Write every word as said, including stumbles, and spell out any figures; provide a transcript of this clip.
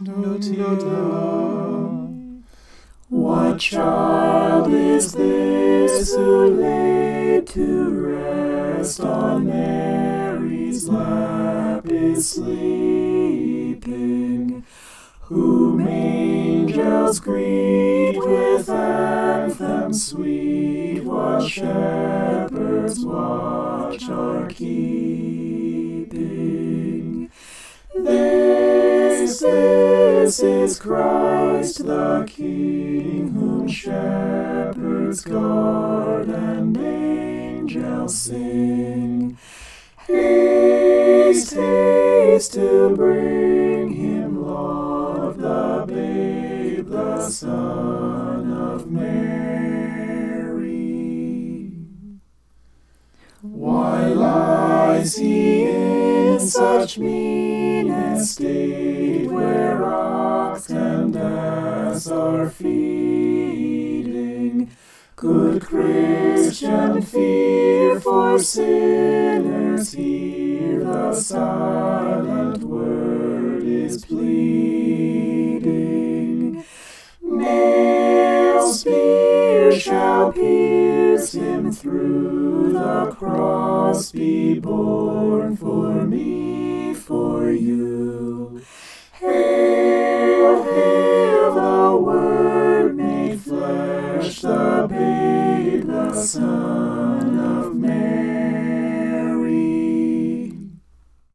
What child is this who laid to rest on Mary's lap is sleeping? Whom angels greet with anthems sweet, what shepherds watch are keeping. This, this is Christ the King, whom shepherds guard and angels sing. Haste, haste to bring him, Lord, the babe, the Son of Mary. Why lies he in such mean estate, where ox and ass are feeding? Good Christian, fear for sinners here, the silent word is pleading. Nail, spear shall pierce him through, the cross be borne for me, for you. Hail, hail, the Word made flesh, the babe, the Son